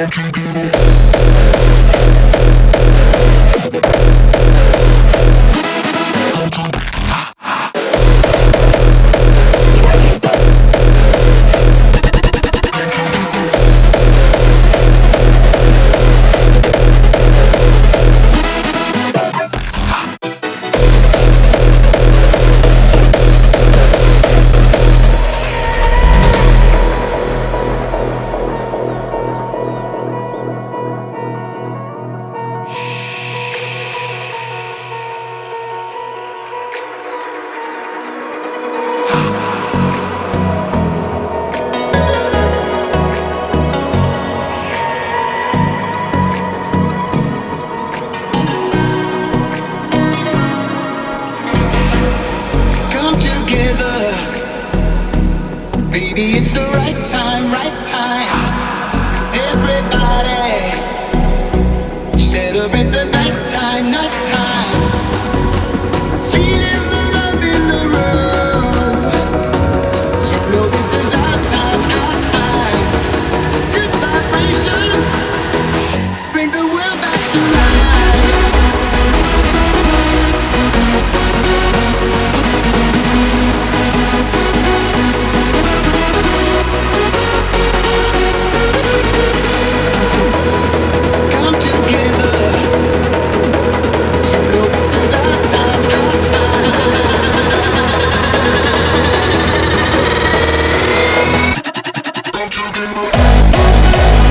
Come together, baby, it's the right time, right time. Everybody, celebrate the nighttime, nighttime. Feeling the love in the room. You know this is our time, our time. Good vibrations, bring the world back to life. Come together. You know this is our time, our time. Come together.